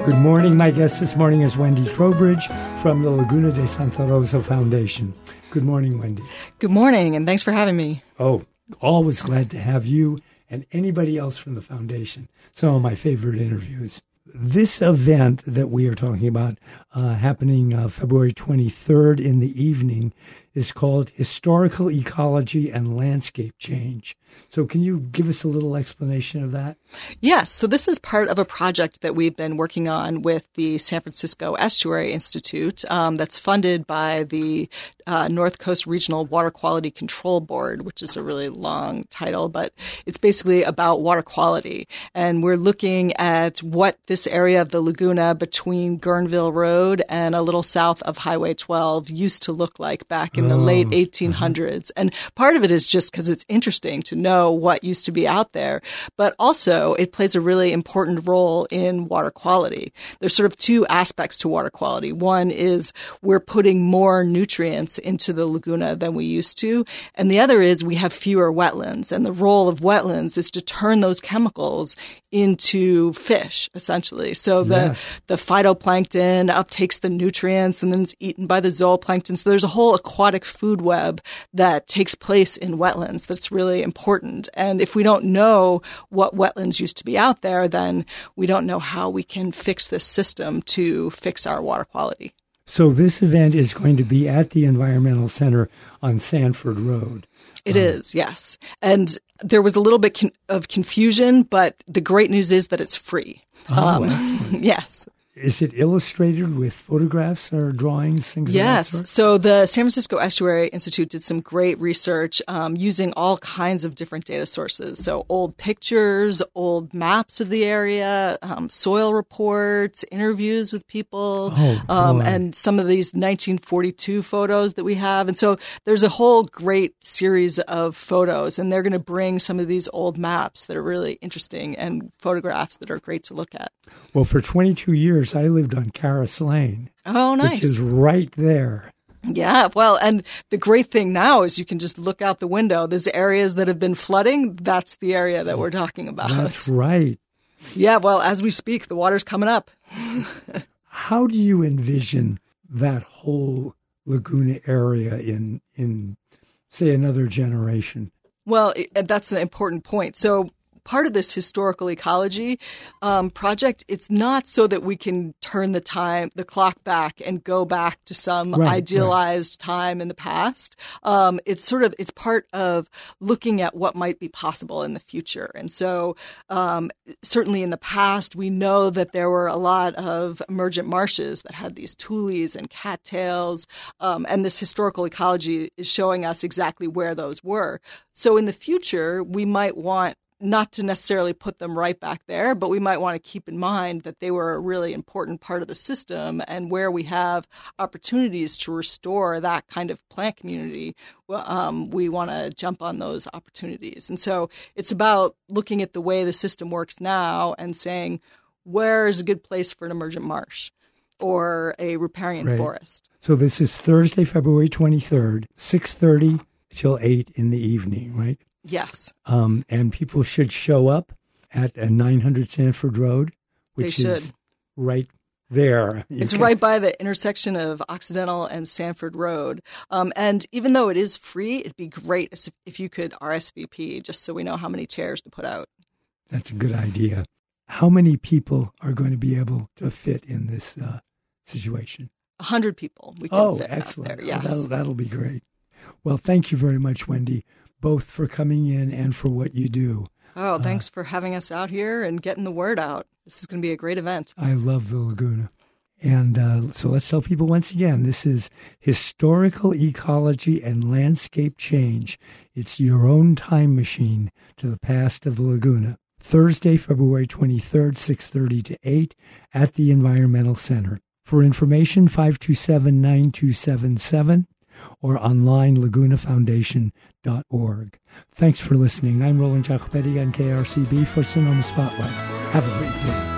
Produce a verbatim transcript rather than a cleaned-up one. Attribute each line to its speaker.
Speaker 1: Good morning. My guest this morning is Wendy Trowbridge from the Laguna de Santa Rosa Foundation. Good morning, Wendy.
Speaker 2: Good morning, and thanks for having me.
Speaker 1: Oh, always glad to have you and anybody else from the foundation. Some of my favorite interviews. This event that we are talking about, uh, happening uh, February twenty-third in the evening, is called Historical Ecology and Landscape Change. So can you give us a little explanation of that?
Speaker 2: Yes. So this is part of a project that we've been working on with the San Francisco Estuary Institute um, that's funded by the uh, North Coast Regional Water Quality Control Board, which is a really long title, but it's basically about water quality. And we're looking at what this area of the Laguna between Guerneville Road and a little south of Highway twelve used to look like back in the oh, late eighteen hundreds. Uh-huh. And part of it is just because it's interesting to know what used to be out there, but also it plays a really important role in water quality. There's sort of two aspects to water quality. One is we're putting more nutrients into the Laguna than we used to, and the other is we have fewer wetlands, and the role of wetlands is to turn those chemicals into fish, essentially. So the, yes. the phytoplankton uptakes the nutrients and then it's eaten by the zooplankton. So there's a whole aquatic food web that takes place in wetlands that's really important. And if we don't know what wetlands used to be out there, then we don't know how we can fix this system to fix our water quality.
Speaker 1: So this event is going to be at the Environmental Center on Sanford Road.
Speaker 2: It
Speaker 1: um,
Speaker 2: is, yes. And there was a little bit con- of confusion, but the great news is that it's free.
Speaker 1: Oh,
Speaker 2: um,
Speaker 1: excellent.
Speaker 2: Yes.
Speaker 1: Is it illustrated with photographs or drawings, things
Speaker 2: yes.
Speaker 1: of that sort?
Speaker 2: So the San Francisco Estuary Institute did some great research um, using all kinds of different data sources. So old pictures, old maps of the area, um, soil reports, interviews with people,
Speaker 1: oh,
Speaker 2: um, and some of these nineteen forty-two photos that we have. And so there's a whole great series of photos, and they're going to bring some of these old maps that are really interesting and photographs that are great to look at.
Speaker 1: Well, for twenty-two years, I lived on Caras Lane.
Speaker 2: Oh, nice.
Speaker 1: Which is right there.
Speaker 2: Yeah, well, and the great thing now is you can just look out the window. There's areas that have been flooding. That's the area that we're talking about.
Speaker 1: That's right.
Speaker 2: Yeah, well, as we speak, the water's coming up.
Speaker 1: How do you envision that whole Laguna area in, in say, another generation?
Speaker 2: Well, it, that's an important point. So part of this historical ecology um, project, it's not so that we can turn the time, the clock back and go back to some
Speaker 1: right,
Speaker 2: idealized
Speaker 1: right.
Speaker 2: time in the past. Um, it's sort of, it's part of looking at what might be possible in the future. And so um, certainly in the past, we know that there were a lot of emergent marshes that had these tules and cattails. Um, and this historical ecology is showing us exactly where those were. So in the future, we might want not to necessarily put them right back there, but we might want to keep in mind that they were a really important part of the system, and where we have opportunities to restore that kind of plant community, um, we want to jump on those opportunities. And so it's about looking at the way the system works now and saying, where is a good place for an emergent marsh or a riparian
Speaker 1: right.
Speaker 2: forest?
Speaker 1: So this is Thursday, February twenty-third, six thirty till eight in the evening, right?
Speaker 2: Yes.
Speaker 1: Um, and people should show up at uh, nine hundred Sanford Road, which is right there. You
Speaker 2: it's
Speaker 1: can...
Speaker 2: right by the intersection of Occidental and Sanford Road. Um, and even though it is free, it'd be great if, if you could R S V P, just so we know how many chairs to put out.
Speaker 1: That's a good idea. How many people are going to be able to fit in this uh, situation?
Speaker 2: A hundred people. We can
Speaker 1: oh,
Speaker 2: fit
Speaker 1: excellent.
Speaker 2: Out there. Yes.
Speaker 1: Oh, that'll, that'll be great. Well, thank you very much, Wendy, both for coming in and for what you do.
Speaker 2: Oh, thanks uh, for having us out here and getting the word out. This is going to be a great event.
Speaker 1: I love the Laguna. And uh, so let's tell people once again, this is Historical Ecology and Landscape Change. It's your own time machine to the past of the Laguna. Thursday, February twenty-third, six thirty to eight at the Environmental Center. For information, five two seven, nine two seven seven. Or online, laguna foundation dot org. Thanks for listening. I'm Roland Giacobetti on K R C B for Sonoma Spotlight. Have a great day.